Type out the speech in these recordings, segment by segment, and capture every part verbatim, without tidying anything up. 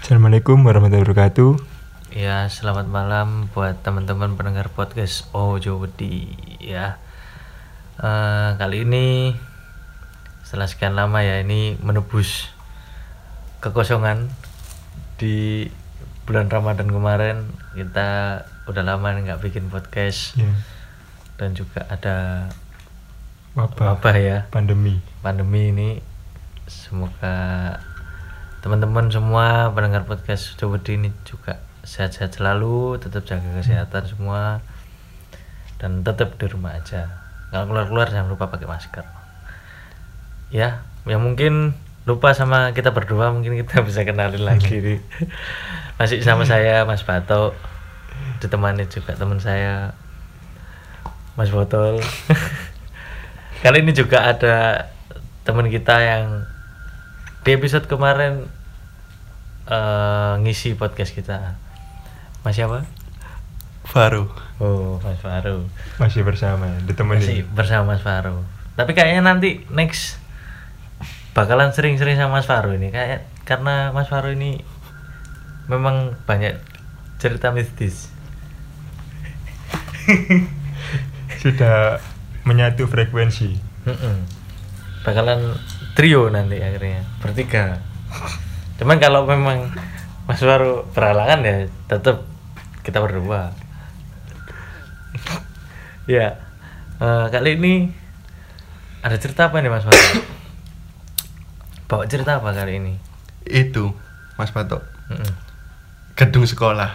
Assalamualaikum warahmatullahi wabarakatuh. Ya, selamat malam buat teman-teman pendengar podcast Ojo Wedi ya. Uh, kali ini setelah sekian lama ya, ini menebus kekosongan di bulan Ramadan kemarin. Kita udah lama nggak bikin podcast yeah. Dan juga ada wabah, wabah ya, pandemi. Pandemi ini semoga teman-teman semua pendengar podcast Ojo Wedi ini juga sehat-sehat selalu, tetap jaga kesehatan hmm. semua, dan tetap di rumah aja. Kalau keluar-keluar jangan lupa pakai masker. Ya, yang mungkin lupa sama kita berdua, mungkin kita bisa kenalin lagi nih. Masih sama saya Mas Bato, ditemani juga teman saya Mas Botol. Kali ini juga ada teman kita yang di episode kemarin uh, ngisi podcast kita. Mas siapa? Faru. Oh, Mas Faru. Masih bersama, ditemani. Masih bersama Mas Faru. Tapi kayaknya nanti next bakalan sering-sering sama Mas Faru ini, kayak karena Mas Faru ini memang banyak cerita mistis. Sudah menyatu frekuensi. Mm-mm. Bakalan trio nanti akhirnya, bertiga. Cuman kalau memang Mas Faru berhalangan ya tetap kita berdua. Ya, uh, kali ini ada cerita apa nih Mas Faru? Bawa cerita apa kali ini? Itu Mas Bato. Mm-mm. Gedung sekolah.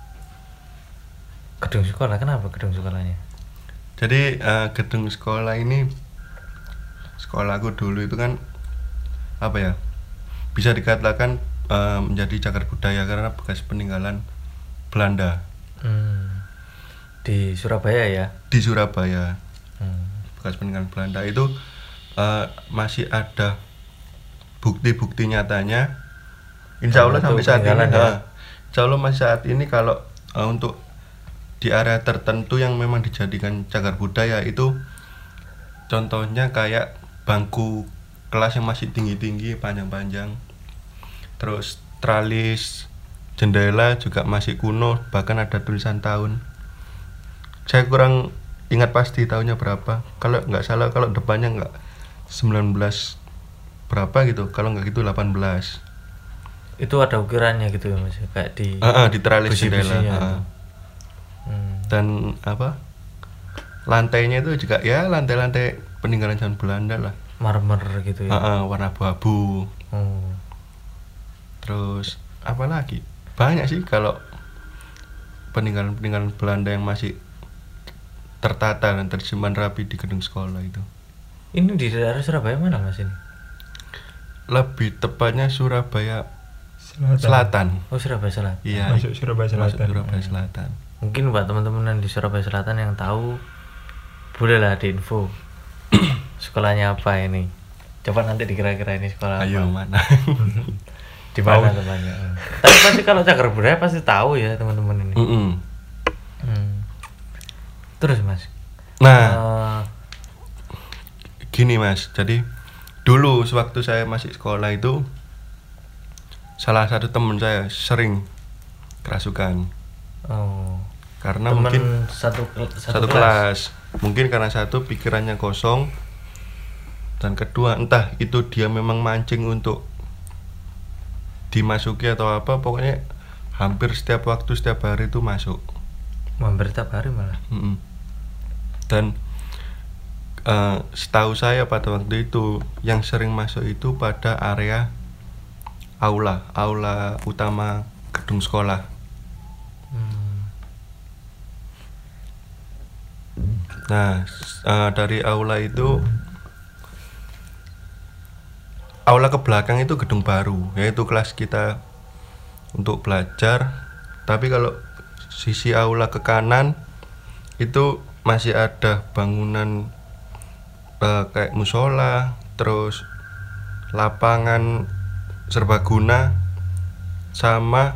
Gedung sekolah, kenapa gedung sekolahnya? Jadi uh, gedung sekolah ini, sekolahku dulu itu kan apa ya, bisa dikatakan uh, menjadi cagar budaya karena bekas peninggalan Belanda. Hmm. Di Surabaya ya? Di Surabaya. Hmm. Bekas peninggalan Belanda itu uh, masih ada bukti-bukti nyatanya. Insya Allah sampai saat ini, ya. uh, Insya Allah masih saat ini kalau uh, untuk di area tertentu yang memang dijadikan cagar budaya itu, contohnya kayak bangku kelas yang masih tinggi-tinggi, panjang-panjang, terus tralis jendela juga masih kuno, bahkan ada tulisan tahun. Saya kurang ingat pasti tahunnya berapa, kalau nggak salah kalau depannya nggak sembilan belas berapa gitu, kalau nggak gitu delapan belas. Itu ada ukirannya gitu ya Mas, kayak di uh, uh, di tralis jendela. uh. Hmm. Dan apa, lantainya itu juga ya lantai-lantai peninggalan zaman Belanda lah, marmer gitu ya. uh, uh, warna abu-abu. Oh. Terus apa lagi, banyak sih kalau peninggalan-peninggalan Belanda yang masih tertata dan tersimpan rapi di gedung sekolah itu. Ini di daerah Surabaya mana Mas ini? Lebih tepatnya Surabaya Selatan. Selatan. Oh, Surabaya Selatan. Iya. Masuk Surabaya Selatan. Masuk Surabaya Selatan. Mungkin buat teman-teman yang di Surabaya Selatan yang tahu, bolehlah diinfo sekolahnya apa ini. Coba nanti dikira-kira ini sekolah Ayo, apa. mana? Di mana temannya. Tapi pasti kalau cagar budaya pasti tahu ya teman-teman ini. Mm-mm. Hmm. Terus Mas. Nah, uh, gini Mas, jadi dulu sewaktu saya masih sekolah itu, salah satu teman saya sering kerasukan. Oh. Karena Temen mungkin satu, satu, satu kelas. kelas mungkin karena satu pikirannya kosong, dan kedua entah itu dia memang mancing untuk dimasuki atau apa, pokoknya hampir setiap waktu, setiap hari itu masuk. Hampir setiap hari malah. Mm-mm. Dan uh, setahu saya pada waktu itu yang sering masuk itu pada area aula aula utama gedung sekolah. Hmm. Nah, uh, dari aula itu, aula ke belakang itu gedung baru, yaitu kelas kita untuk belajar. Tapi kalau sisi aula ke kanan itu masih ada bangunan uh, kayak musola, terus lapangan serbaguna, sama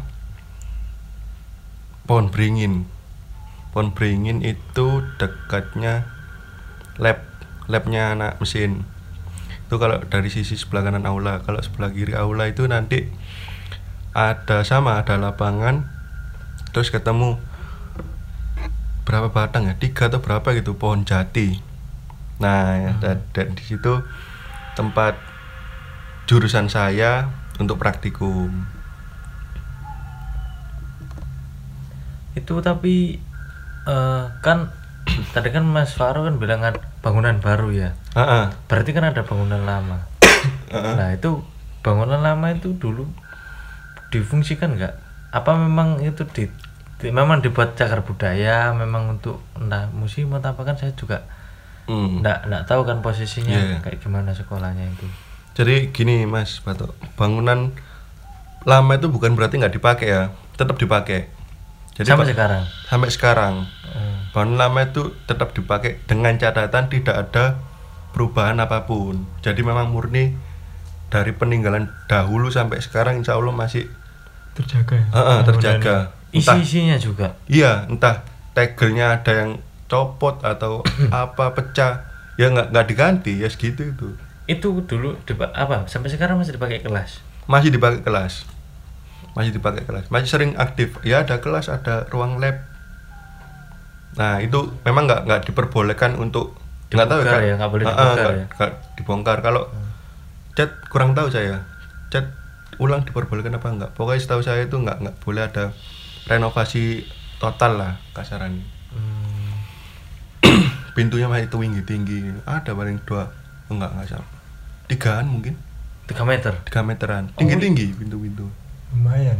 pohon beringin. Pohon beringin itu dekatnya lab labnya anak mesin. Itu kalau dari sisi sebelah kanan aula. Kalau sebelah kiri aula itu nanti ada sama ada lapangan, terus ketemu berapa batang ya, tiga atau berapa gitu pohon jati. Nah ya, Hmm. dan, dan di situ tempat jurusan saya untuk praktikum. Itu tapi eh, kan tadi kan Mas Faro kan bilang ada bangunan baru ya. Ah, Berarti kan ada bangunan lama. ah. Nah, itu bangunan lama itu dulu difungsikan nggak? Apa memang itu di, di- memang dibuat cagar budaya, memang untuk entah museum atau apa, kan saya juga Hmm. nggak nggak tahu kan posisinya Iya. kayak gimana sekolahnya itu. Jadi gini Mas Bato, bangunan lama itu bukan berarti nggak dipakai ya, tetap dipakai. Jadi Sampai ba- sekarang. sampai sekarang Oh. bangunan lama itu tetap dipakai dengan catatan tidak ada perubahan apapun. Jadi memang murni dari peninggalan dahulu sampai sekarang insya Allah masih Terjaga ya? uh, uh, Bangunannya. terjaga. Entah, Isi-isinya juga. iya, entah tegelnya ada yang copot atau apa pecah, ya nggak nggak diganti ya segitu itu. Itu dulu dipa- apa sampai sekarang masih dipakai kelas. Masih dipakai kelas, masih dipakai kelas, masih sering aktif. Ya ada kelas, ada ruang lab. Nah itu memang nggak nggak diperbolehkan untuk nggak tahu Dibongkar Kak. ya, nggak boleh Ah, ah, dibongkar nggak- ya? nggak dibongkar. Kalau cat kurang tahu saya, cat ulang diperbolehkan apa enggak. Pokoknya setahu saya itu nggak nggak boleh ada renovasi total lah kasarannya. Hmm. Pintunya masih tinggi tinggi, ada paling dua, enggak enggak sama, tigaan mungkin, tiga meter. tiga meteran, tinggi tinggi pintu-pintu. Lumayan.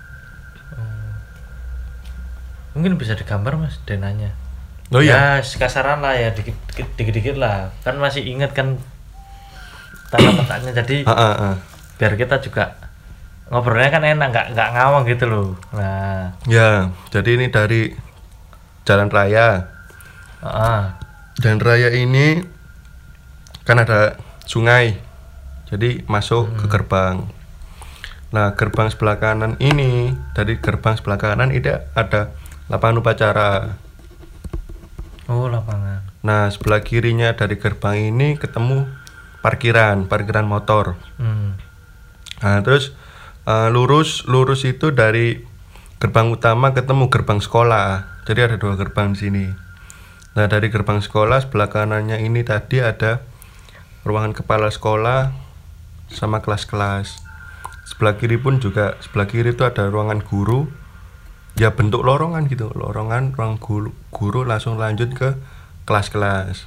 Mungkin bisa digambar Mas denanya. Oh iya. Ya, sekasaran lah ya, dikit dikit, dikit, dikit lah. Kan masih ingat kan tata-tatanya, jadi Ah, ah, ah. biar kita juga ngobrolnya kan enak, nggak nggak ngawang gitu loh. Nah, Ya, jadi ini dari jalan raya. ah, Jalan raya ini kan ada sungai, jadi masuk ke gerbang. Nah, gerbang sebelah kanan ini, dari gerbang sebelah kanan ini ada lapangan upacara. oh lapangan. Nah, sebelah kirinya dari gerbang ini ketemu parkiran, parkiran motor. Hmm. Nah, terus eh, lurus lurus itu dari gerbang utama ketemu gerbang sekolah. Jadi ada dua gerbang di sini. Nah, dari gerbang sekolah sebelah kanannya ini tadi ada ruangan kepala sekolah sama kelas-kelas. Sebelah kiri pun juga, sebelah kiri itu ada ruangan guru. Ya bentuk lorongan gitu, lorongan ruang guru, guru langsung lanjut ke kelas-kelas.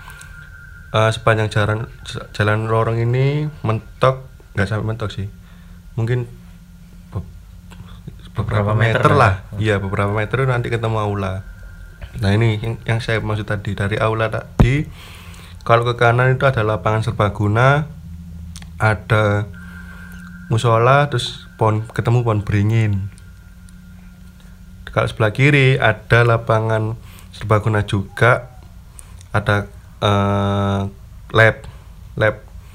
Eh, sepanjang jalan jalan lorong ini mentok, nggak sampai mentok sih, mungkin be- beberapa, Beberapa meter meter, lah. lah, iya beberapa meter nanti ketemu aula. Nah ini yang, yang saya maksud tadi, dari aula tadi kalau ke kanan itu ada lapangan serbaguna, ada musola, terus pohon, ketemu pohon beringin. Kalau sebelah kiri ada lapangan serbaguna juga, ada eh, lab lab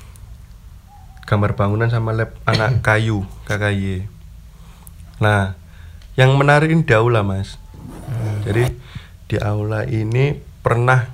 gambar bangunan sama lab anak kayu K K Y. Nah, yang menarik ini di aula Mas. Jadi di aula ini pernah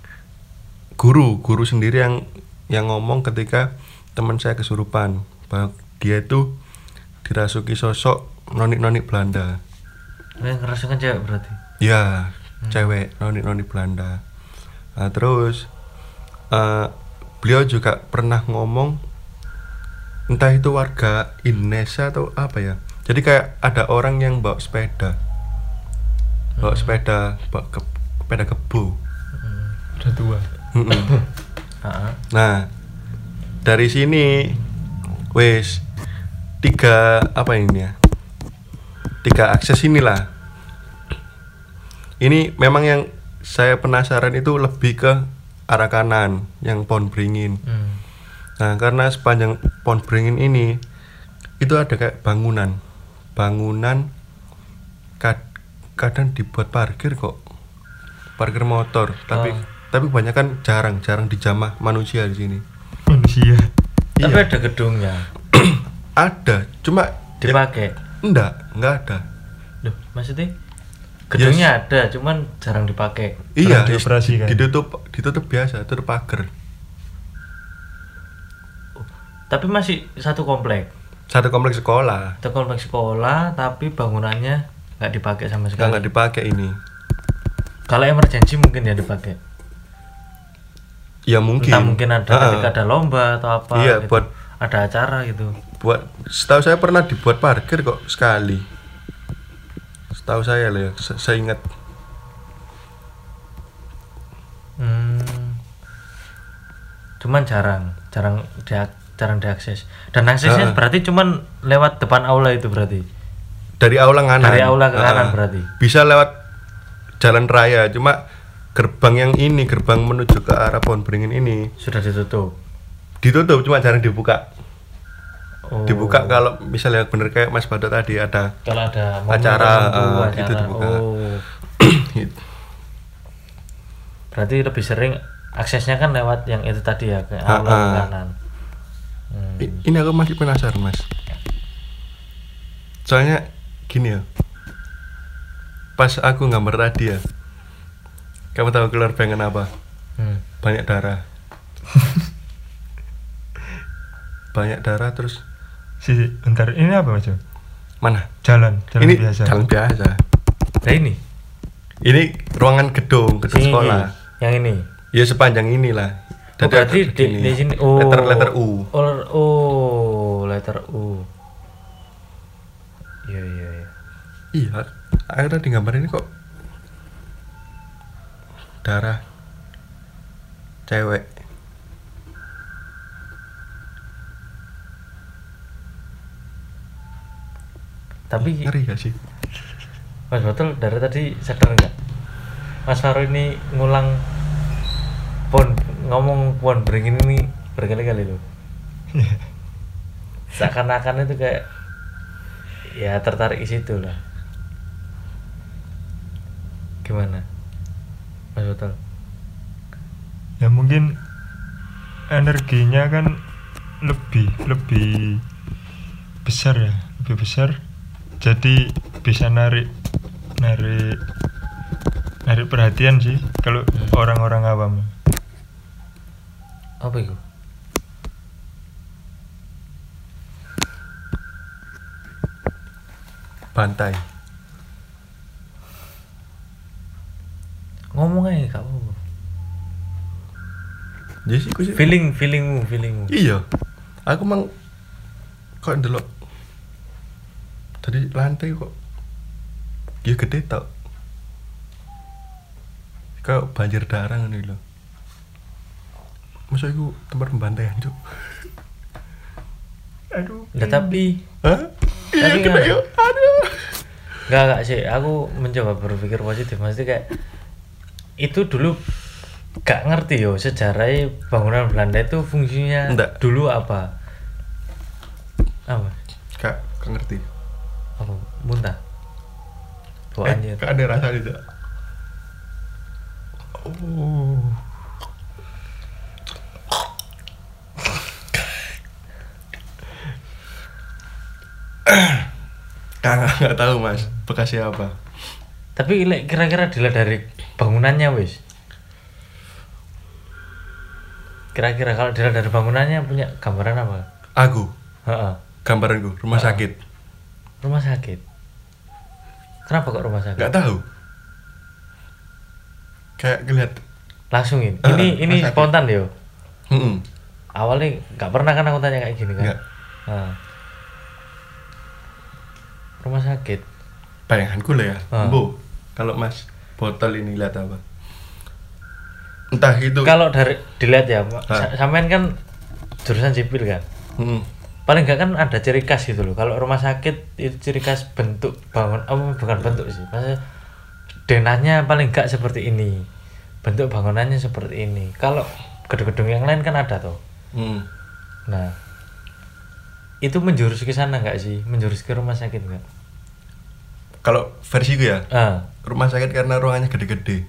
guru guru sendiri yang yang ngomong ketika teman saya kesurupan bahwa dia itu dirasuki sosok nonik-nonik Belanda. Yang ngerasakan cewek berarti. Ya, cewek nonik-nonik Belanda. Nah, terus eh, beliau juga pernah ngomong, entah itu warga Indonesia atau apa ya. Jadi kayak ada orang yang bawa sepeda, bawa sepeda, bawa ke, sepeda kebo. Udah tua. Mm-mm. Ah, Nah, dari sini, wes tiga apa ini ya? Tiga akses inilah. Ini memang yang saya penasaran itu lebih ke arah kanan, yang pohon beringin. hmm. Nah, karena sepanjang pohon beringin ini itu ada kayak bangunan, bangunan kad- kadang dibuat parkir kok, parkir motor. Tapi Oh. tapi banyak kan jarang, jarang dijamah manusia di sini. Manusia. Tapi Iya. ada gedungnya Ada, cuma dipakai. enggak, enggak ada. Loh, maksudnya gedungnya ada, cuman jarang dipakai. Iya, Pernah dioperasikan. ditutup, ditutup biasa, tutup pagar. Tapi masih satu komplek. Satu kompleks sekolah. Itu kompleks sekolah tapi bangunannya nggak dipakai sama Nggak sekali. nggak dipakai ini. Kalau emergency mungkin ya dipakai. Ya mungkin. Entah mungkin ada Ha-ha. ketika ada lomba atau apa. Iya, gitu. buat ada acara gitu. buat setahu saya pernah dibuat parkir kok sekali. Setahu saya lah ya, se- saya ingat. Hmm. Cuman jarang, jarang dia jarang diakses. Dan aksesnya Ha. berarti cuman lewat depan aula itu berarti. Dari aula kanan. Dari aula ke Ha-ha. kanan berarti. Bisa lewat jalan raya, cuma gerbang yang ini, gerbang menuju ke arah Pohon Beringin ini Sudah ditutup. ditutup, cuma jarang dibuka. Oh. Dibuka kalau misalnya bener kayak Mas Bado tadi ada Kalau ada momen Acara, tertentu, eh, acara. itu dibuka. Oh. Berarti lebih sering aksesnya kan lewat yang itu tadi ya, ke aula Ha-ha. ke kanan. Hmm. I- ini aku masih penasaran Mas, soalnya gini ya, pas aku gambar tadi ya, kamu tahu keluar pengen apa? Hmm. Banyak darah. Banyak darah terus Si, bentar, ini apa Mas? Jo? mana? Jalan, jalan Ini biasa. jalan biasa. Nah ini, Ini ruangan gedung, gedung sini, sekolah. yang ini. Ya sepanjang inilah. Oh, berarti ada di, begini. di sini oh letter letter U. Oh, oh letter U. Iya iya iya. Iya, aku tadi gambar ini kok darah cewek. Tapi Ngeri gak sih? Mas Batul dari tadi sadar nggak? Mas Faro ini ngulang pon ngomong Pohon Beringin ini berkali-kali loh. Seakan-akan itu kayak ya tertarik di situ lah. Gimana, Mas Batul? Ya mungkin energinya kan lebih lebih besar ya, lebih besar. Jadi bisa narik narik narik perhatian sih kalau Hmm. orang-orang awam. Apa itu? Bantai. Ngomong aja kak. Jadi sih, aku sih. Feeling feelingmu feelingmu. Iya. Aku mang kok ndelok tadi lantai kok ya gede tok. Kayak banjir darah ngene lho. Masa iku tempat pembantaian, Cuk? Aduh. Lah tapi Hah? Iya Tapi kena kan- yuk. Aduh. Enggak, enggak sih, aku mencoba berpikir positif. Maksudnya kayak itu dulu gak ngerti yo sejarah bangunan Belanda itu fungsinya Nggak. dulu apa? Apa? Kak, kak ngerti. Apa? Muntah. Bau Eh, anjir. kak ada rasa tidak? Oh. Kak nggak tahu Mas, bekasnya apa? Tapi like, kira-kira dilihat dari bangunannya wis. Kira-kira kalau dilihat dari bangunannya punya gambaran apa? Aku, Heeh. gambaranku, rumah Ah. sakit. Rumah sakit. Kenapa kok rumah sakit? Nggak tahu. Kayak ngeliat. Langsung ini. Ah, ini ini rumah sakit. spontan yo. Mm-mm. Awalnya nggak pernah kan aku tanya kayak gini kan. Nggak. Nah. Rumah sakit. Bayanganku lah ya. Ah. Bu, kalau Mas botol ini lihat apa? Entah itu. Kalau dari dilihat ya, Ma- Ah. sa- sampean kan jurusan sipil kan. Mm-mm. Paling nggak kan ada ciri khas gitu loh. Kalau rumah sakit itu ciri khas bentuk bangun, oh, bukan bentuk sih. Maksudnya denahnya paling nggak seperti ini. Bentuk bangunannya seperti ini. Kalau gedung-gedung yang lain kan ada tuh. Mm. Nah, itu menjurus ke sana nggak sih? Menjurus ke rumah sakit nggak? Kalau versiku ya, Ah, rumah sakit karena ruangannya gede-gede.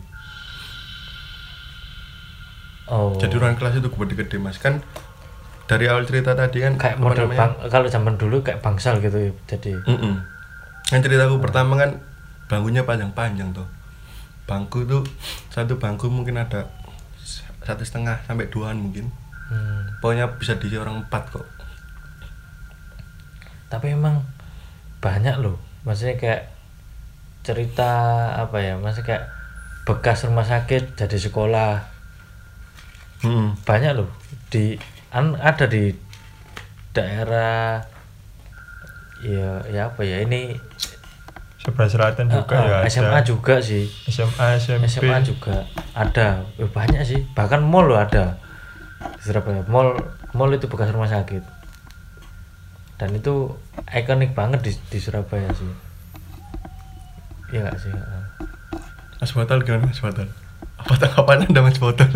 oh. Jadi ruangan kelas itu gede-gede Mas. Kan dari awal cerita tadi kan Kayak apa model namanya? bang, kalau zaman dulu kayak bangsal gitu ya. Jadi, Mm-mm. Kan ceritaku pertama kan bangkunya panjang-panjang tuh. Bangku tuh satu bangku mungkin ada s- satu setengah sampai duaan mungkin. hmm. Pokoknya bisa diisi orang empat kok. tapi emang banyak loh, maksudnya kayak cerita apa ya, maksudnya kayak bekas rumah sakit jadi sekolah. Hmm. Banyak loh di an, ada di daerah ya ya apa ya ini sebelah selatan juga uh, uh, ya ada. S M A juga sih, S M A S M P S M A juga ada. Ya, banyak sih, bahkan mall loh ada di Surabaya. Mall mall itu bekas rumah sakit dan itu ikonik banget di, di Surabaya sih. Iya gak sih? Mas Botol gimana Mas Botol? Apa tanggapan Anda Mas Botol?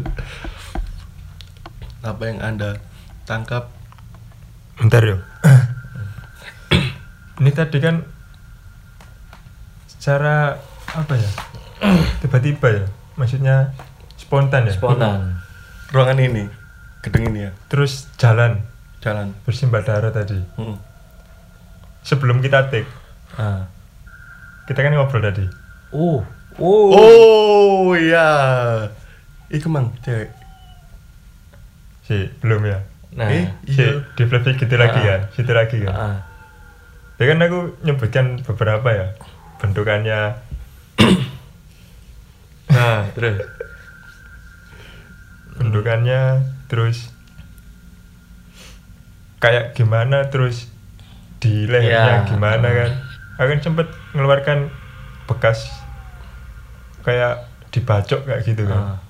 Apa yang Anda tangkap? Bentar yo. Ini tadi kan secara apa ya? Tiba-tiba ya. Maksudnya spontan ya. Spontan. Ruangan ini, gedung ini ya. Terus jalan Jalan. bersimbah darah tadi. Hmm. Sebelum kita take, Ah. kita kan ngobrol tadi. Uh. Oh. Oh iya. Iku mang cewek. Si belum ya. Nah. Eh, Si iya. di flashback gitu lagi Ah. kan, situ lagi kan. Ah. Ya kan aku nyebutkan beberapa ya bentukannya. Nah, Terus. bentukannya terus kayak gimana, terus di lehernya Ya. gimana kan. Aku kan sempet mengeluarkan bekas kayak dibacok kayak gitu kan. Ah.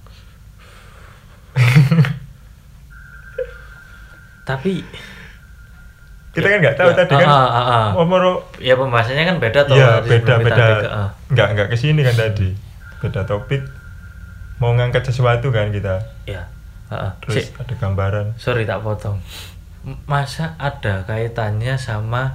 Tapi Kita kan nggak tahu ya, tadi kan. ah, ah, ah. Omoro ya pembahasannya kan beda tuh. iya tadi beda sebelum kita beda. take, ah. Nggak nggak kesini kan tadi. Beda topik. Mau ngangkat sesuatu kan kita. Ya. Ah, ah. Terus Si- ada gambaran. sorry tak potong. M- Masa ada kaitannya sama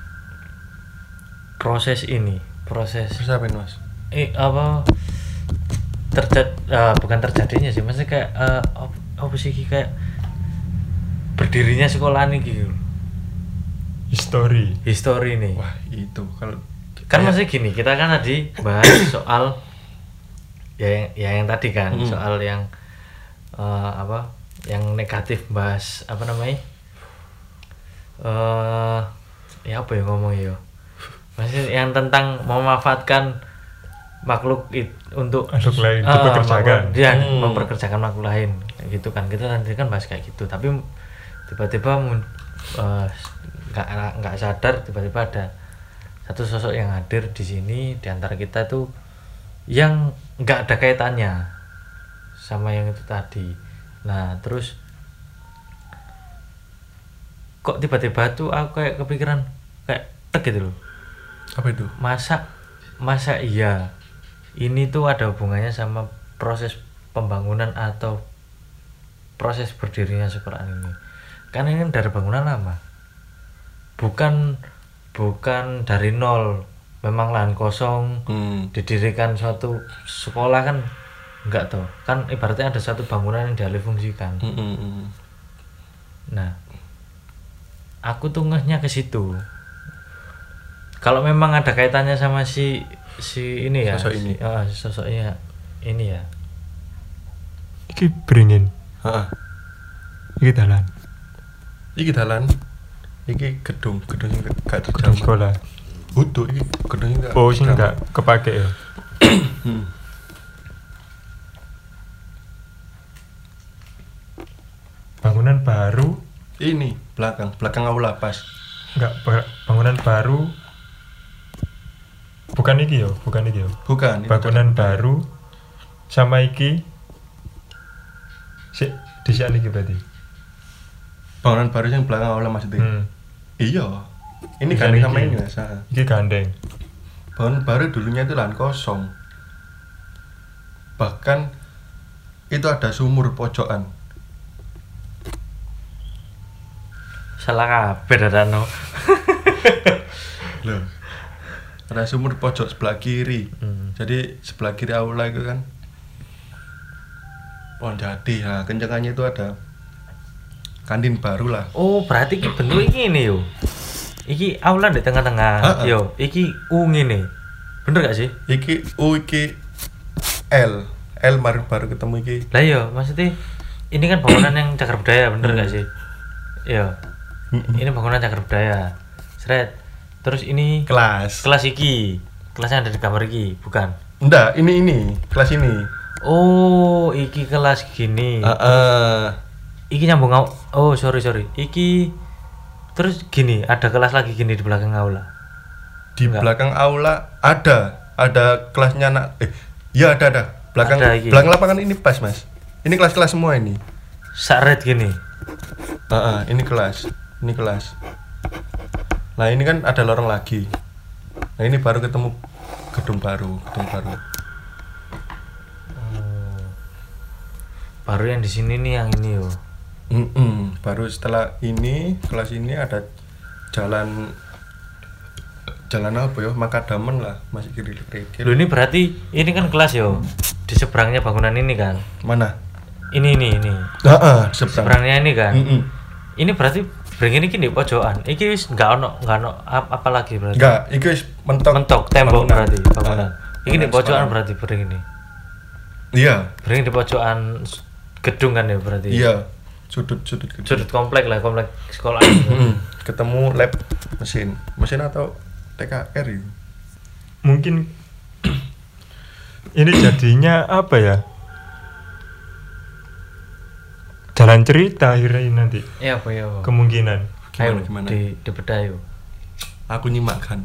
proses ini, proses Terus apa ini Mas? eh apa terjadi bukan terjadinya sih, maksudnya kayak eh, op- apa sih Ki, kayak berdirinya sekolah ini gitu. History. History nih. Wah itu kalau Kan kayak- maksudnya gini, kita kan tadi bahas soal ya yang, ya yang tadi kan, Hmm. soal yang eh, apa yang negatif, bahas apa namanya eh ya apa ya ngomong ya, maksudnya yang tentang memanfaatkan makhluk it, untuk Makhluk lain, eh, dipekerjakan. makhluk- dia Hmm. memperkerjakan makhluk lain kayak gitu kan. Kita nanti kan bahas kayak gitu, tapi tiba-tiba mun- eh, nggak nggak sadar tiba-tiba ada satu sosok yang hadir di sini di antara kita tuh yang nggak ada kaitannya sama yang itu tadi. Nah terus kok tiba-tiba tuh aku kayak kepikiran kayak tek gitu loh, apa itu? masa masa iya ini tuh ada hubungannya sama proses pembangunan atau proses berdirinya sekolah ini. Kan ini dari bangunan lama, bukan bukan dari nol, memang lahan kosong Hmm. didirikan suatu sekolah kan enggak tuh kan, ibaratnya ada satu bangunan yang dialih fungsikan. Hmm, hmm, hmm. Nah aku tuh ngehnya ke situ, kalau memang ada kaitannya sama si si ini ya, Sosok ini. si, ah, si sosoknya ini ya. Iki beringin. Heeh. Iki dalan. Iki dalan. Iki gedung, gedung yang gak Gedung terjamah. sekolah. Utuh iki gedung yang gak. Oh, sing terjamah. enggak kepake ya. Hmm. Bangunan baru, Ini belakang, belakang aula pas. enggak ba- bangunan baru. Bukan iki yo, bukan iki yo. Bukan. itu Bangunan dekat- baru sama iki. Si disian iki berarti. Bangunan baru yang belakang aula maksudnya. Hmm. Iya. Ini Bisa gandeng sama iki. ini Mas. Ah. Iki gandeng. Bangunan baru dulunya itu lahan kosong. Bahkan itu ada sumur pojokan. Salah kabeh dadano. Loh. Ada sumur pojok sebelah kiri. Hmm. Jadi sebelah kiri aula itu kan pohon jati. Nah, kencengannya itu ada kantin baru lah. Oh berarti iki bentuk iki ini yo, iki aula di tengah-tengah. Ah, ah. Yo iki U ngene, bener gak sih? Iki U iki L. L baru baru ketemu iki. Lah yo maksudnya ini kan bangunan yang cagar budaya, bener gak sih? Yo Mm-mm. ini bangunan cagar budaya. Sret. Terus ini Kelas. kelas iki. Kelas yang ada di kamar iki, bukan? Enggak, ini ini, kelas ini. Oh, iki kelas gini. Heeh. Iki nyambung au- oh sorry sorry iki terus gini ada kelas lagi gini di belakang aula. Di Enggak. belakang aula ada ada kelasnya anak eh ya ada ada belakang Ada iki. belakang lapangan ini pas Mas. Ini kelas-kelas semua ini. Sakret gini. Heeh, ini kelas. Ini kelas. Nah, ini kan ada lorong lagi. Nah, ini baru ketemu gedung baru, gedung baru. Oh. Baru yang di sini nih yang ini yo. Mm-mm. Baru setelah ini kelas ini ada jalan jalan apa ya? Makadamen lah, masih kiri-kiri. Loh ini berarti ini kan kelas yo. Di seberangnya bangunan ini kan. Mana? Ini ini ini. Heeh, seberang. Seberangnya ini kan. Mm-mm. Ini berarti begini gini pojokan. Iki wis enggak ono enggak ono ap- apa lagi berarti. Enggak, itu wis mentok. Mentok tembok bangunan. berarti bangunan. Ah, Iki di bangunan pojokan sekolah. berarti begini. Iya, Bering di pojokan s- gedung kan ya berarti. iya. Sudut-sudut gedung. Sudut komplek lah, komplek sekolah. Mm-mm. Ketemu lab mesin. Mesin atau T K R itu. Mungkin ini jadinya apa ya? Jalan cerita akhirnya ini nanti Iya apa ya? kemungkinan. Gimana, Ayo gimana? di di bedah yuk. Aku nyimakkan.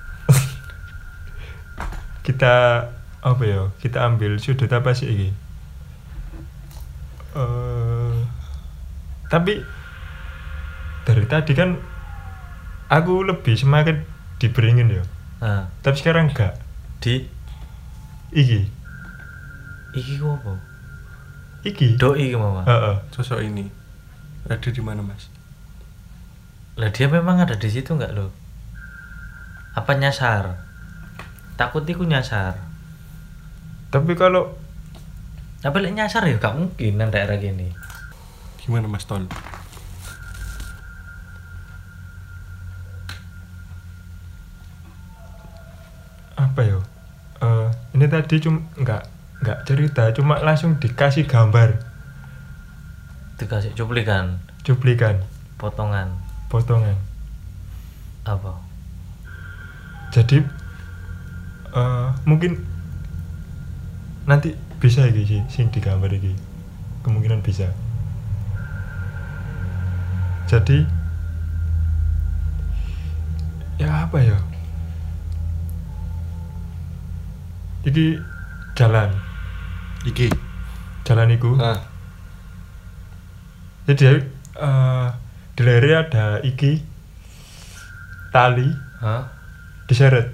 Kita apa ya? Kita ambil sudut apa sih ini? Eh, tapi dari tadi kan aku lebih semangat diberingin ya. Nah, Tapi sekarang enggak. di Iki, iki ku apa? iki. Doi iki mama. Heeh. Sosok ini ada di mana, Mas? Lah dia memang ada di situ enggak lo? Apa nyasar? Takut iku nyasar. Tapi kalau Tapi lek nyasar ya gak mungkin nang daerah gini. Gimana, Mas Tol? apa ya? Eh, ini tadi cuma enggak enggak cerita, cuma langsung dikasih gambar, Dikasih cuplikan, cuplikan, potongan potongan. apa? Jadi eh, mungkin nanti bisa iki sih sing digambar iki. Kemungkinan bisa. Jadi ya apa ya? Iki jalan, Iki. jalan iku. Nah, Jadi eh di lehernya ada iki tali Hah? diseret,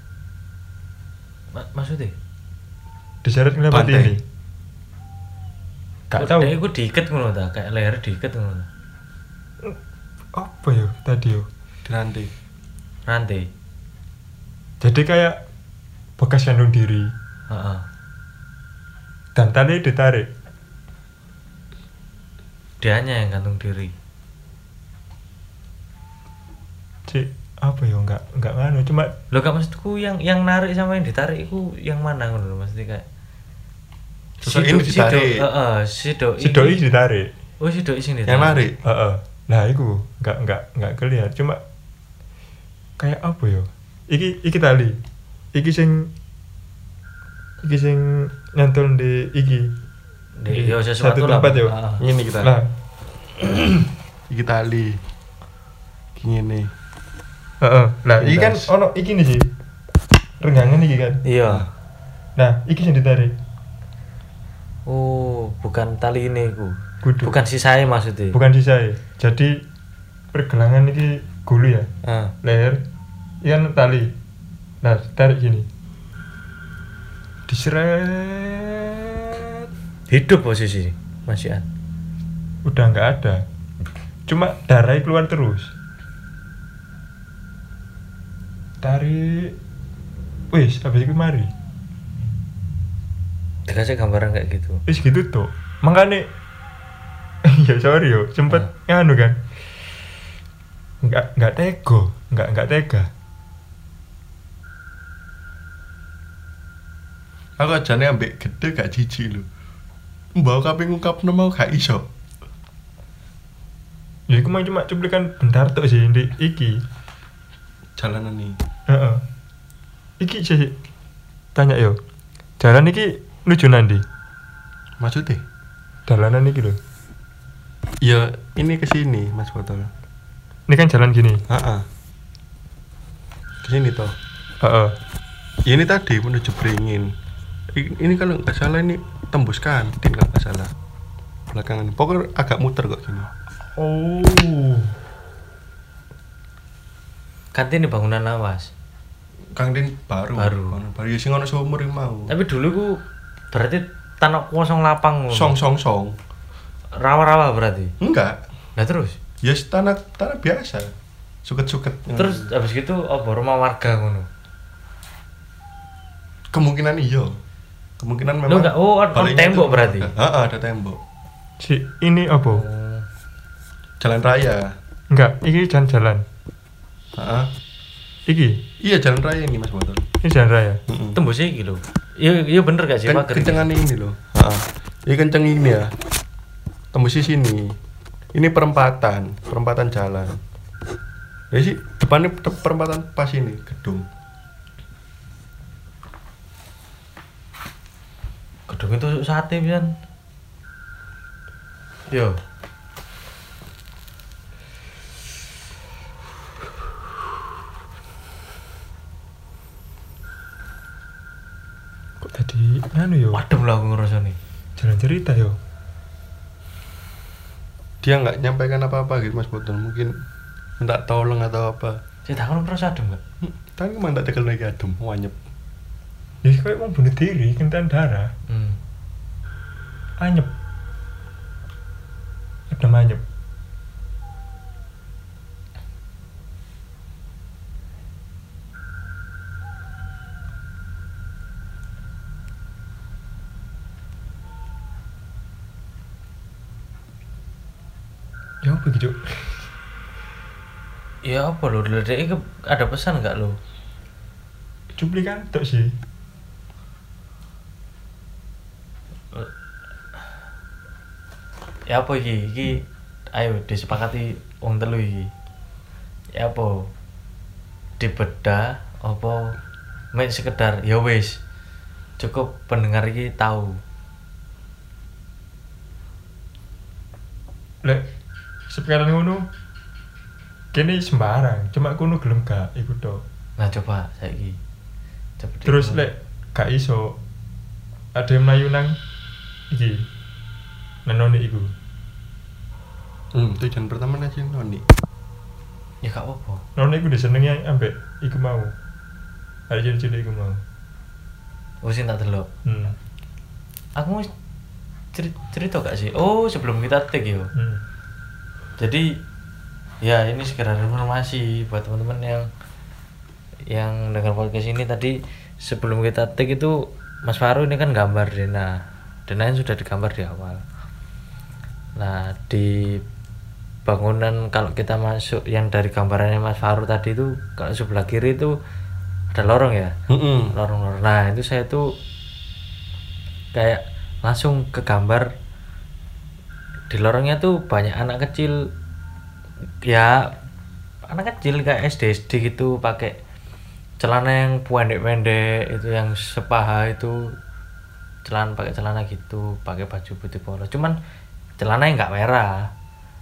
Ma- maksudnya? diseret ngelepat Pantai. ini. Gak tahu Dek iku diiket ngono ta, kayak leher diiket ngono ta. apa ya tadi yo. di rantai. Rantai. Jadi kayak bekas gantung diri Heeh. dan tali ditarik. Dianya yang gantung diri. Cik, apa ya enggak enggak nganu cuma Lo gak maksudku yang yang narik sama yang ditarik itu yang mana ngono lho maksudnya kayak Sosok si ini do- si ditarik. do- Heeh, si doi. si doi ditarik. Oh, si doi sing ditarik. Yang narik. Heeh. Nah, iku enggak enggak enggak kelihatan cuma kayak apa ya? Iki iki tali. Iki sing iki sing nyantol di iki. Di yo Satu sesuatu lah. tempat yo. Heeh. Ini kita. Nah, Iki tali. Gini. heeh. Nah, iki kan Lintas. ono iki nih sih. Renggangan iki kan. Iya. Nah, iki sing ditarik. Oh, bukan tali ini ku. Kudu. Bukan sisanya maksudnya. Bukan sisa. Jadi pergelangan iki gulu ya. Ah. Leher ikan tali. Nah, tarik gini. Diseret. Hidup posisi Mas Ian. Udah nggak ada. Cuma darahnya keluar terus. Tarik. Wis, habis itu mari. Dikasih gambaran kayak gitu. Wis gitu tuh. Makanya ya sorry yo, sempet nganu kan. Nggak nggak tego, nggak nggak tega. Aku ajane ambek gede gak jijik lho. Mbak kabeh ngungkapno mau gak iso. Ya iku mah cuma cuplikan bentar tok sih di iki. jalanan nih. Heeh. Iki sih tanya yo. Jalan iki nuju nandi? Maksudnya? Jalanan iki lho. Ya ini ke sini Mas Botol. Ini kan jalan gini. Heeh. Ke sini toh. Heeh. Ya, ini tadi menuju Beringin. Ini kalau nggak salah ini tembus kantin kalau nggak salah. Belakangan. Pokoknya agak muter kok gini. Oh. Kantin di bangunan lawas. Kantin baru. Baru. Baru ya sing ono sumur iki mau. Tapi dulu ku berarti tanah kosong lapang ngono. Song song song. Rawa-rawa berarti. Enggak. Nah terus? Ya tanah tanah biasa. Suket-suket. Terus habis gitu apa rumah warga ngono. Kemungkinan iya. Kemungkinan memang. Lu enggak oh on, on palingnya tembok itu- berarti. Heeh, ada tembok. Si ini apa? Oh. Jalan raya. Enggak, iki jalan-jalan. Heeh. Iki, Iya jalan raya ini Mas Botol. ini jalan raya. Heeh. Tembusnya iki lho. Iya iya bener gak sih Ken- Pak? kencengan ini loh. Heeh. Ini kenceng ini ya. Tembus di sini. Ini perempatan, perempatan jalan. Jadi sih depannya te- perempatan pas ini gedung. Gedung itu sate pisan. Yo. Kok tadi anu yo? Wadem lah aku ngerasani. Jalan cerita yo. Dia nggak nyampaikan apa-apa gitu Mas Botol. Mungkin minta tolong atau apa. Saya takon ngerasa adem gak? Hmm, Tapi kemana tak tekel lagi adem, wanyep. Ya kayak mau bunuh diri, kentean darah. Hmm. Anyep. Ada anyep. Ya apa gitu? Ya apa lho, Dek iki ada pesan gak lo? Cuplikan tok sih. Ya apa iki? Iki ayo disepakati wong telu iki. Ya apa? Dibedah apa mek sekedar ya wis. Cukup pendengar iki tahu. Lek sepikiran ngono kene sembarang, cuma kono gelem gak iku tok. Nah coba saiki. Coba Terus di- lek gak iso ada yang melayu nang iki nang noni iku. Hmm, tujuan pertama nasi noni. ya gak apa-apa. Noni iku disenengi ambek iku mau. Ada cilik-cilik iku mau. Wis tak delok. Hmm. Aku wis ceri- cerita gak sih? Oh, sebelum kita take yo. Hmm. Jadi ya ini sekedar informasi buat teman-teman yang yang dengar podcast ini tadi. Sebelum kita take itu Mas Faru ini kan gambar Dena. Dena yang sudah digambar di awal. Nah, di bangunan kalau kita masuk yang dari gambarannya Mas Faru tadi itu kalau sebelah kiri itu ada lorong ya. Heeh. Lorong-lorong. Nah, itu saya tuh kayak langsung ke gambar di lorongnya tuh banyak anak kecil, ya anak kecil kayak S D S D gitu, pakai celana yang pendek-pendek itu, yang sepaha itu, celana pakai celana gitu, pakai baju putih polos, cuman celananya nggak merah.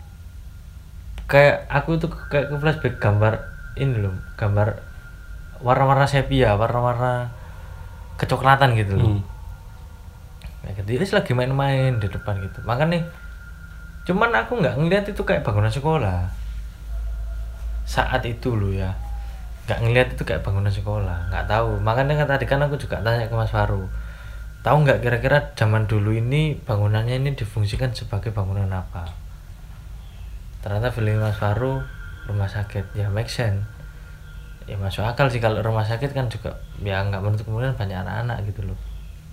Kayak aku tuh kayak ke flashback gambar ini loh, gambar warna-warna sepia, warna-warna kecoklatan gitu loh. Hmm. Kayak gitu, terus lagi main-main di depan gitu. Makanya cuman aku nggak ngeliat itu kayak bangunan sekolah saat itu loh ya, nggak ngeliat itu kayak bangunan sekolah, nggak tahu. Makanya kan tadi kan aku juga tanya ke Mas Faru, tahu nggak kira-kira zaman dulu ini bangunannya ini difungsikan sebagai bangunan apa? Ternyata feeling Mas Faru rumah sakit. Ya make sense, ya masuk akal sih. Kalau rumah sakit kan juga ya nggak menutup kemungkinan banyak anak-anak gitu loh.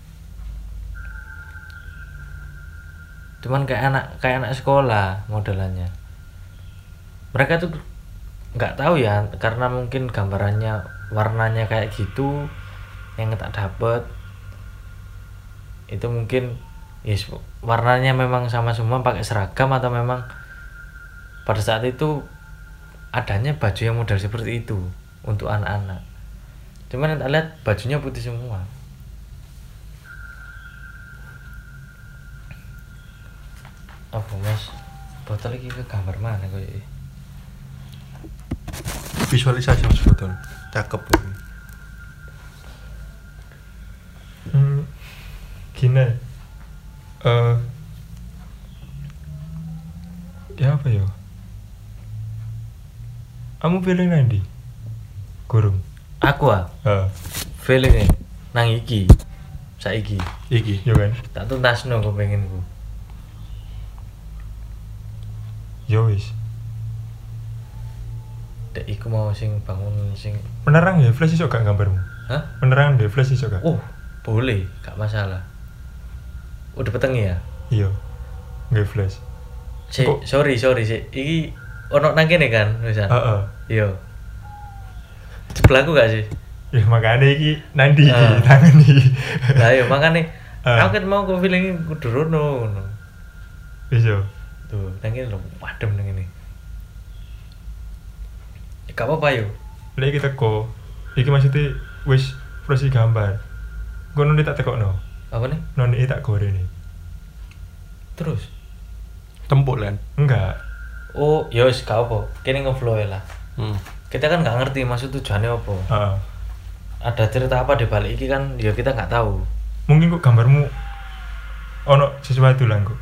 Cuman kayak anak kayak anak sekolah modelannya. Mereka tuh nggak tahu ya, karena mungkin gambarannya warnanya kayak gitu yang tak dapet itu, mungkin yes, warnanya memang sama semua, pakai seragam, atau memang pada saat itu adanya baju yang model seperti itu untuk anak-anak. Cuman yang tak lihat bajunya putih semua. Apa mas? Botol lagi ke gambar mana kok ya? Visualisasi mas botol. Cakep ini. Hmm, gini. Eh, ya apa ya? Kamu feeling nanti? Gurung. Aku ah, Heeh. feelingnya nang iki, saiki. Iki. Yo kan. Tak tuntasno kok pengenku. Yo wis. Dek iku mau sing bangun sing. Penerang ya flash iso gak gambarmu? Hah? Penerang deh flash iso gak? Oh, boleh, gak masalah. Udah petengi ya? Iya. Nggak flash. Si, Kok- sorry, sorry sih. Iki ono nang kene kan, bisa. Heeh. Iya. Sebelahku gak sih? Ya makanya iki nanti Ah. iki tangan iki. Lah iya makane Ah. aku ket mau kok feeling kudu rono ngono. Wis yo. Tuh, nang kene lho, padem nang kene. Ya gak apa-apa yo. Lek iki teko. Iki maksudnya wis flash gambar. Ngono nek tak tekokno. Apa nih? Noni tak gorene. Terus. Tempuk lan. Enggak. Oh, ya wis gak apa. Kene ngeflow lah. Hmm. Kita kan gak ngerti maksud tujuannya apa. Heeh. Ada cerita apa di balik iki kan ya kita nggak tahu. Mungkin kok gambarmu ono sesuatu lah kok.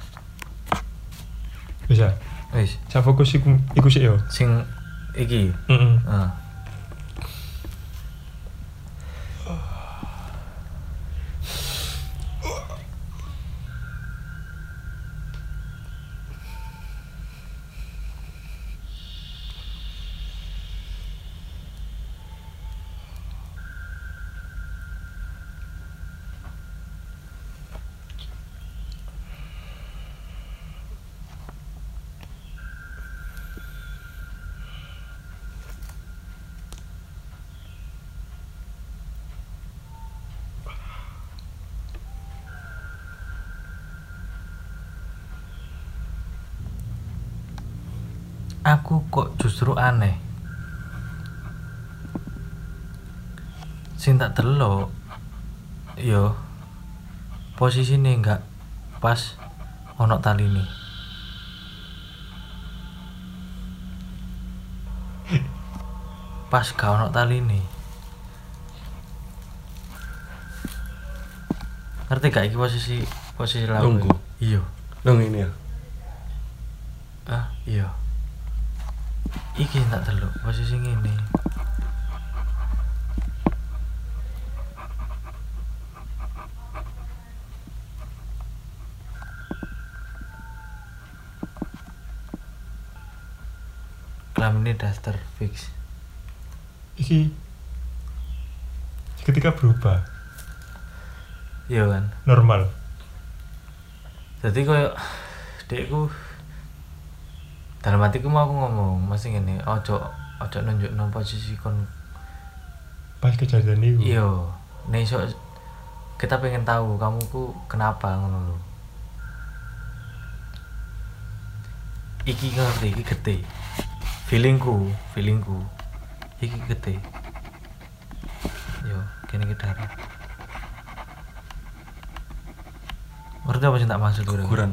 Bisa. Wis, Saya fokus iku iku sik yo. sing iki. Heeh. Heeh. Aku kok justru aneh. Sing tak delok yo posisine enggak pas ono taline. Pas gak ono taline. Ngerti gak iki posisi posisi lagu? Tunggu. Iya. Nang ini ya. Ah, iya. Iki tak delok posisi ngene. Kelaminnya daster fix. Iki ketika berubah Iya kan. normal. Jadi koyo dekku dalam hatiku mau aku ngomong masih ngene, ojo ojo nunjukno posisi kon. Pas kejadian itu. Iya, nek iso kita pengen tahu kamu ku kenapa ngono lho. Iki ngerti, iki gede. Feelingku, feelingku. Iki gede. Yo, kene iki darah. Ngerti apa sih tak maksud gue? Ukuran.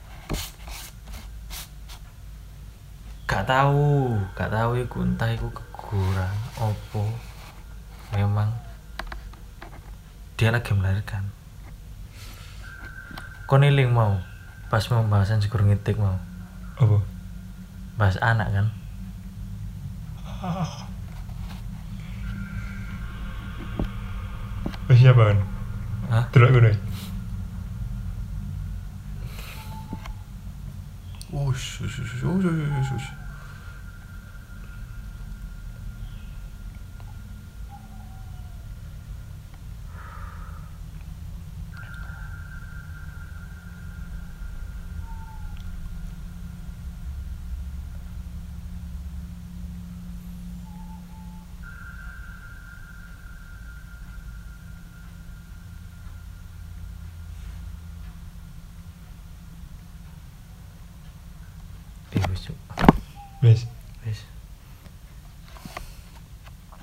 Gak tahu, gak tahu iku entah iku keguguran opo. Memang dia lagi melahirkan. Koniling mau pas pembahasan si guru ngitik mau Apa? bahas anak kan. Wis siapa kan? Hah? Delok ngono. Ush, ush, ush, ush, ush, ush, ush. Eh wis Cuk. Wis. Wis.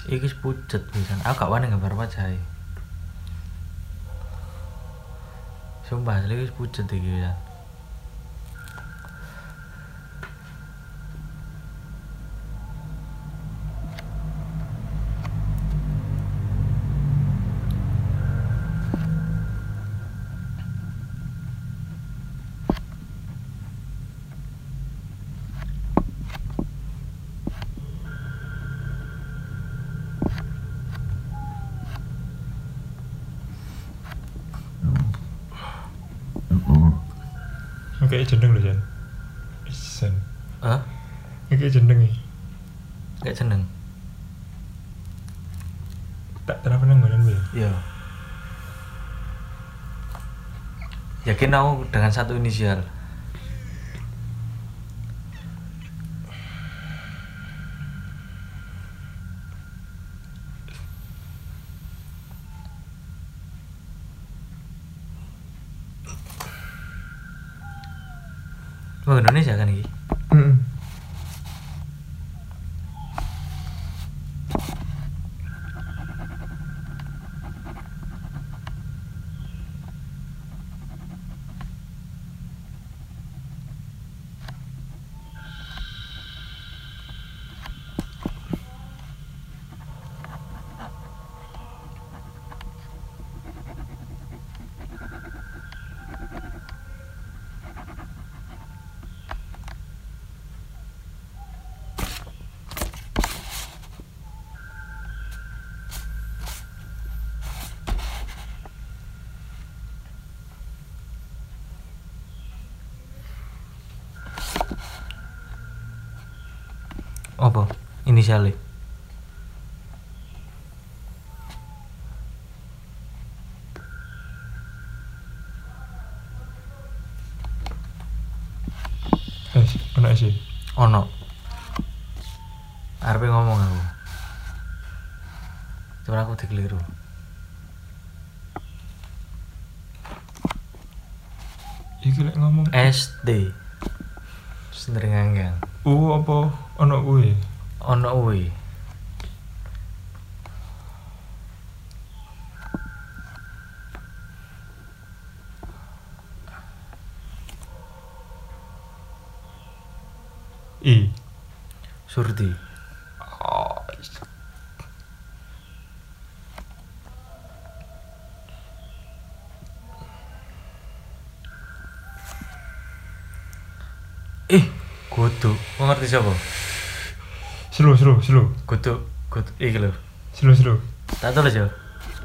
Iki wis pucet pisan. Aku gak wani gambar wajahe. Sumpah, asli wis pucet iki pisan. Kayak jeneng lho Jan. Isen. Hah? Iki jeneng iki. Gak seneng. Tak terapa nang ngono ya. Iya. Yakin aku dengan satu inisial. Oh, Indonesia kan iki? Heeh. Apa? Inisialnya? Eh, ana sih. Ono. Arepe ngomong aku. Cuman aku dikeliru. Iki lek ngomong S D. Sendringanggang. U apa ana kuwi? Ono kuwi. I. Surdi. Oh. Ih, kudu. Kok ngerti siapa? Slow, slow, slow. Kudu, kudu iki lho. Slow, slow. Tak tulis yo.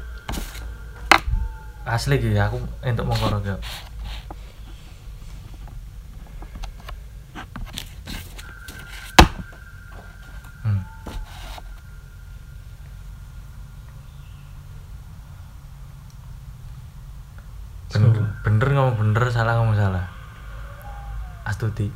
Asli iki aku entuk mongkoro kok. Hmm. Bener, bener ngomong bener, salah ngomong salah. Astuti.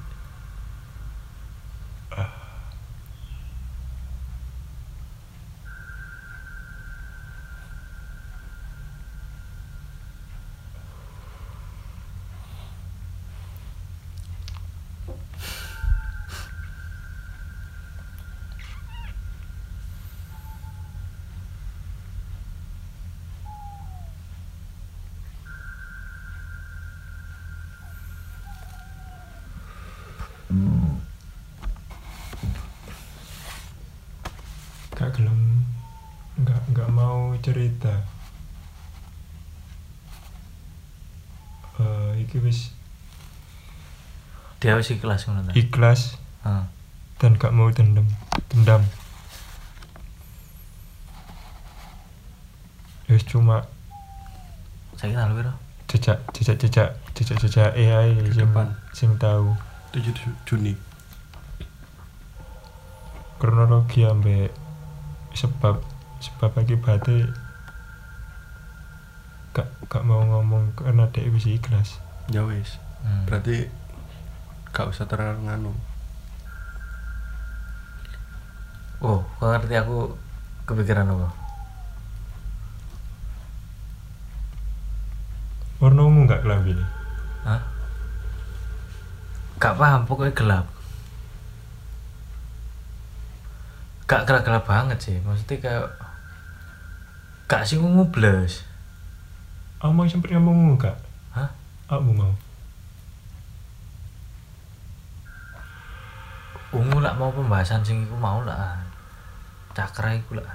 Gak gelem, gak gak mau cerita. Eh, iki wis Dia wis ikhlas ngono ta. ikhlas Heeh. dan gak mau dendam, dendam. Wis cuma Saiki tanggal piro? jejak jejak jejak jejak jejak A I sing depan. sing tahu tujuh Juni. kronologi ambek sebab sebab akibatnya gak gak mau ngomong karena dia wis ikhlas. Ya wis. Hmm. Berarti gak usah terlalu nganu. Oh, kok ngerti aku kepikiran apa? Warna ungu gak kelambi nih? Hah? Gak paham, pokoknya gelap. gak gelap-gelap banget sih, maksudnya kayak gak sih ngublas. Aku mau sempet ngomong gak? Hah? Aku mau. Ungu lah mau pembahasan sing iku mau lah. Cakra iku lah.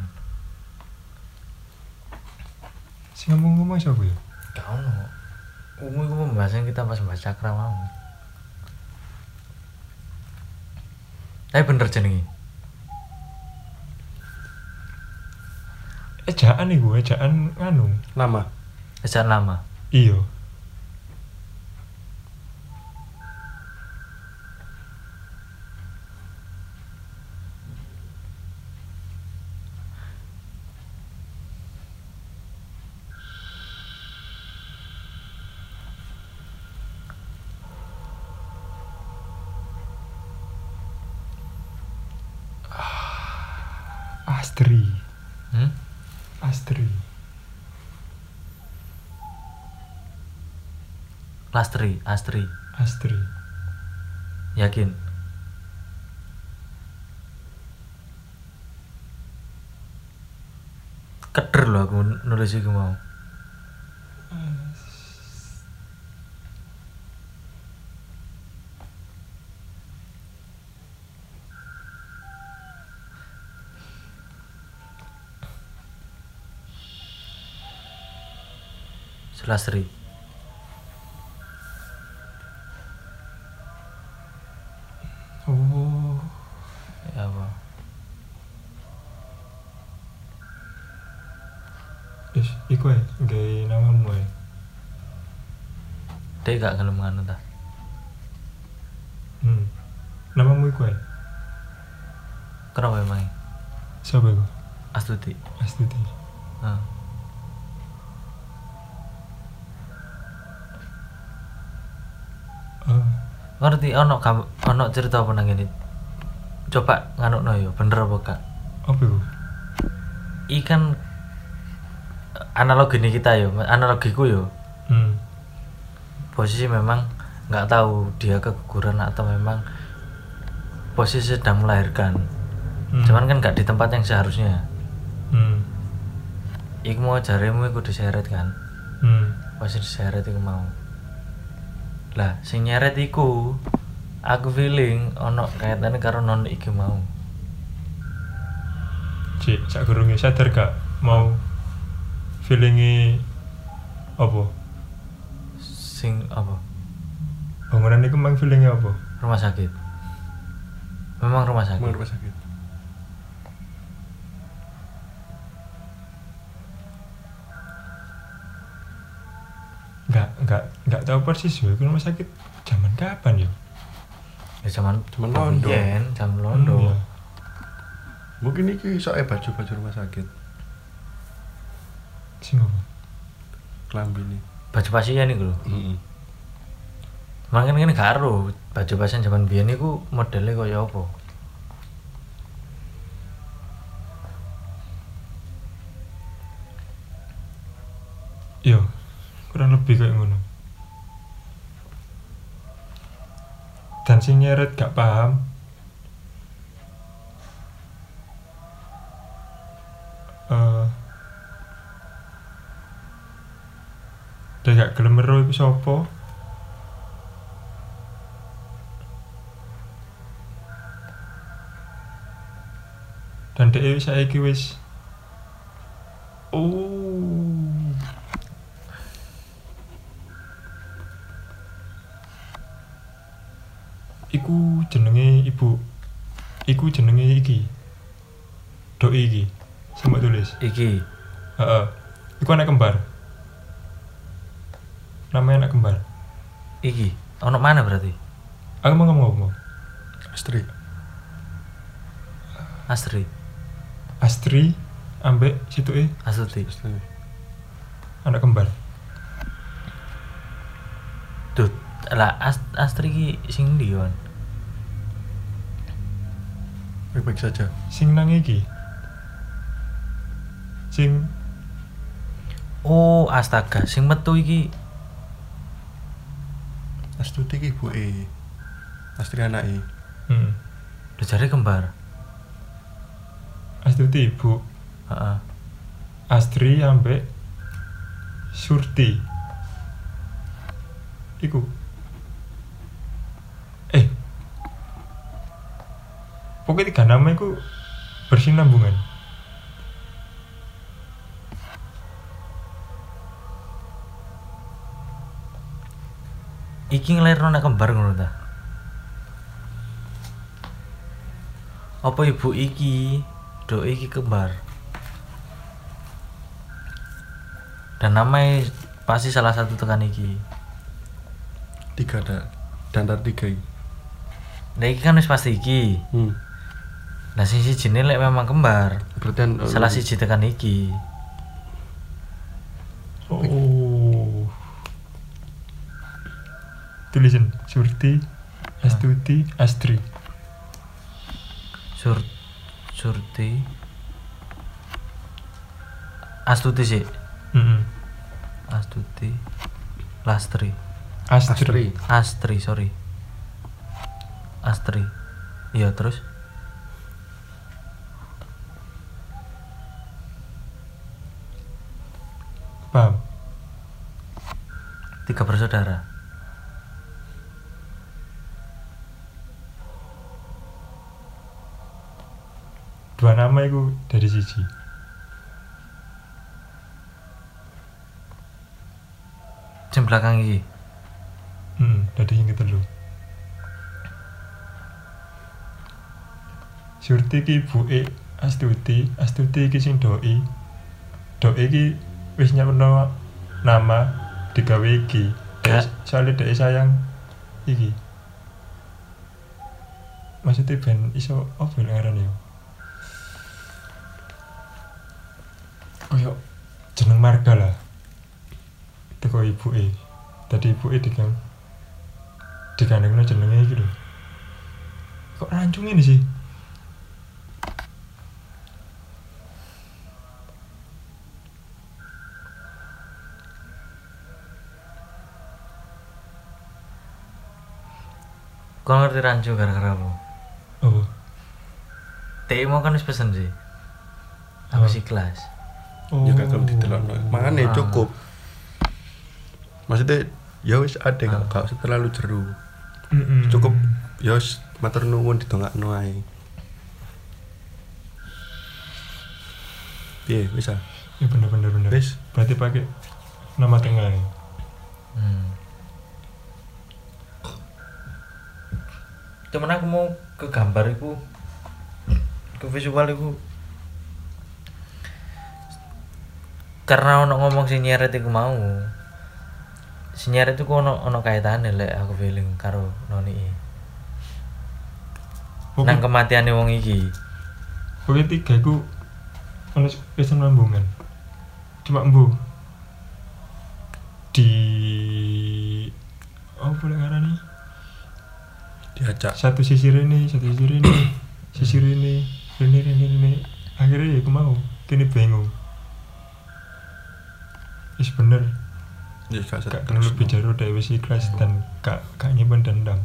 Sing ngomong-ngomong siapa ya? Gak ono. Ungu iku pembahasan kita pas bahas cakra mau. Tapi bener jenenge. Ejaan iku, ejaan nganu. Nama. Ejaan lama. Iya. Astri. Hmm? Astri. Lastri, Astri. Astri. Yakin? Keder loh aku nulis iku mau. Sulastri. Oh, Ya apa? Is, iku ya, gawe namamu ya. Dek gak gelem nganu ta. Hmm. Namamu iku ya. Kenapa emang? Siapa iku? Astuti. Astuti. Heeh. Oh, Ngerti ono gam- ono cerita apa nang ngene? Coba nganukno yo, bener apa gak? apa iku? Ikan analogi ini kita yo, analogiku yo. Hmm. Posisi memang nggak tahu dia keguguran atau memang posisi sedang melahirkan. Hmm. Cuman kan nggak di tempat yang seharusnya. Hmm. Iku mau jaremu iku diseret kan. Hmm. Posisi diseret iku mau. Lah, sing nyeret iku aku feeling ono kaitannya karo non iki mau. Cik, sak gurunge sadar gak mau feelingi apa? Sing apa? Bangunan iku mang feelingi apa? Rumah sakit. Memang rumah sakit. Emang rumah sakit. Enggak, enggak, enggak tahu persis yo iku rumah sakit zaman kapan yo? Ya zaman Zaman Londo. Biyen, zaman Londo. Hmm, iya. Mungkin iki soalnya baju-baju rumah sakit. Sing apa? Klambi nih. Baju pasien iku lho. Heeh. Makan kan karo baju pasien zaman biyen iku modelnya kaya apa? Iya, kurang lebih kayak ngono. Dan sing nyeret gak paham. Eh dia gak gelem ero iku sapa? Dan dia saiki wis oh iku jenenge ibu iku jenenge iki doi iki sama tulis Iki heeh iku anak kembar namanya anak kembar iki ono mana berarti? aku mau ngomong ngomong Istri. Astri, Astri ambek situ eh Astuti. Istri. anak kembar Duh, lah Ast Astri ki sing ndi yon? Baik-baik saja. sing nang iki sing Oh, astaga, sing metu iki Astuti ki ibuke. Astri anake. hmm. lho jare kembar. Astuti ibu. Heeh. Astri ambek Surti. Iku. Eh. Pokoknya tiga nama iku bersinambungan. Iki ngelairno anak kembar ngono ta? Apa ibu iki, dok iki kembar? Dan namanya pasti salah satu tekan iki. Tiga ada dan ada tiga ini. Nah iki kan wis pasti iki. Hmm. Nah sing sijine lek memang kembar. Berarti an- Salah siji tekan iki. Oh. Tulisan Surti, Astuti, Astri. Sur Surti Astuti sih. Heeh. Astuti Lastri Astri. Astri sorry Astri iya terus Paham? tiga bersaudara. Dua nama itu dari siji. Sing belakang iki Hmm, dari yang ketelu. Surti ki ibuke Astuti, Astuti ki sing doi. Doi ki wis nyapno nama digawe iki. Ya. Soalnya dhek sayang iki. Maksudnya ben iso apa ngarane yo? Kayak jeneng marga lah. Teko ibuke. Dadi ibuke digang digandengno jenenge iki lho. Kok rancung ini sih? kau ngerti rancu gara-gara apa? Oh, T I mau kan wis pesen sih Oh. aku sih kelas oh. Ya gak gelem didelokno. Makane Ah. cukup. Maksudnya ya wis ade Ah. gak usah terlalu jeru. Mm-mm. Cukup ya wis matur nuwun didongakno ae. Piye bisa? Ya bener bener bener. Wis. Berarti pakai nama tengah nih. hmm. Cuman aku mau ke gambar iku ke visual iku karena ono ngomong sing nyeret iku mau sing nyeret iku ono ono kaitane lek aku feeling karo noni iki. Nang kematiane wong iki. Pokoknya tiga itu ono kesinambungan. Cuma mbu di oh boleh ngarani Diajak. satu sisir ini satu sisir ini sisir ini ini ini ini akhirnya ya aku mau kini bingung. Is bener Ya gak usah gak terus. perlu bicara udah wis ikhlas dan gak gak nyimpen dendam.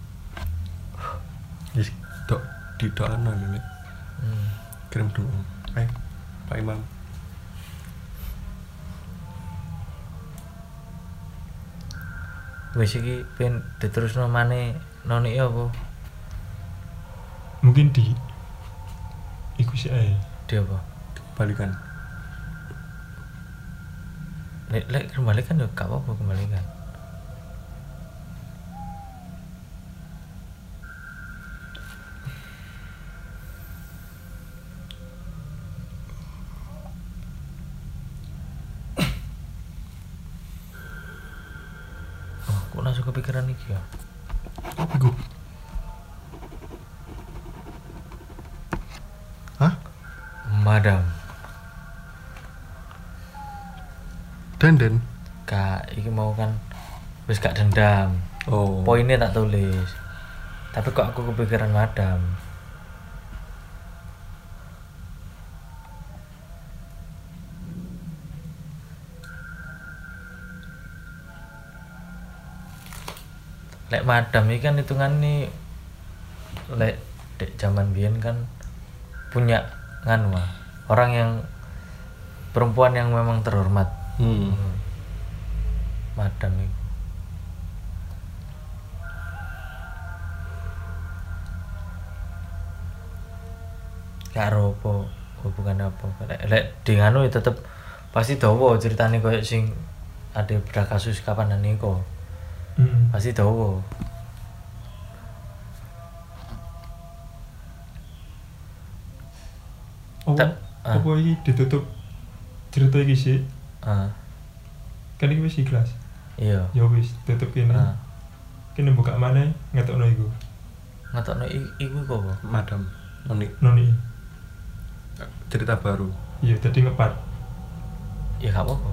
Wis dok didokno lho. Lek. Hmm. Kirim doa. Eh, Pak Imam. Wis iki ben diterusno maneh noni apa? Mungkin di iku sih ae. Di apa? Balikan. Lek lek kembalikan yo gak apa-apa kembalikan. Oh, kok langsung kepikiran iki ya? Iku. Hah? Madam, Denden. kak, iki mau kan wis gak dendam. Oh. Poinnya tak tulis. Tapi kok aku kepikiran madam. Lek madam ini kan hitungan nih lek dek zaman biyen kan punya nganu ah, orang yang perempuan yang memang terhormat. Hmm. Hmm. Madam itu. Karo apa hubungan apa? Lek lek di nganu ya tetep pasti dawa ceritane koyo sing ada bedah kasus kapan niko. Hmm. Pasti dawa. Apa? Tak- ah. Apa iki ditutup cerita iki sih? Ah, Kan iki wis ikhlas. iya. Ya wis tutup kene. Ah. Kene buka maneh ngetokno iku. Ngetokno i- iku kok apa? Madam Noni Noni. cerita baru. Iya, tadi ngepat. Ya gak apa-apa.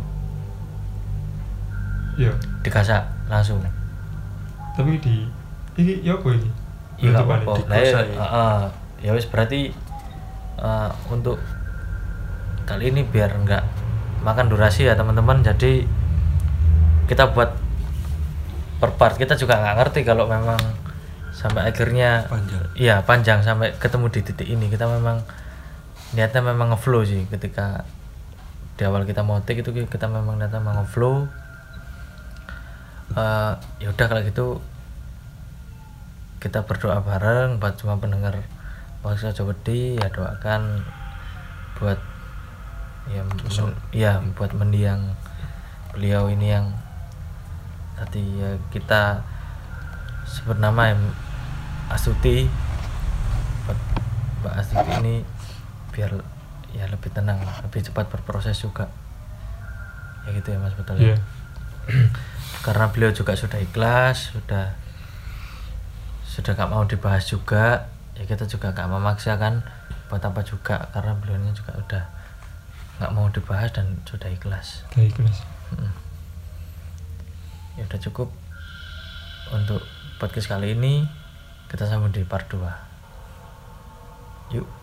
Iya. Dikasak langsung. Tapi di iki ya apa iki? Ya gak Penutupane. apa-apa. Lah ya, dikuasai. heeh. Ya wis berarti eh, untuk kali ini biar enggak makan durasi ya teman-teman. Jadi kita buat per part. Kita juga nggak ngerti kalau memang sampai akhirnya Panjang. iya panjang sampai ketemu di titik ini. Kita memang niatnya memang ngeflow sih ketika di awal kita mau take itu kita memang niatnya mau ngeflow. Eh, ya udah kalau gitu kita berdoa bareng buat semua pendengar podcast Ojo Wedi, ya doakan buat ya men, ya buat mendiang beliau ini yang tadi ya kita sebut nama yang Astuti, buat Mbak Astuti ini biar ya lebih tenang, lebih cepat berproses juga ya gitu ya Mas, betul ya. Iya. Karena beliau juga sudah ikhlas, sudah sudah gak mau dibahas juga, ya kita juga gak memaksakan buat apa juga, karena beliaunya juga udah gak mau dibahas dan sudah ikhlas. Udah ikhlas. Mm. Ya udah cukup untuk podcast kali ini, kita sambung di part dua. Yuk.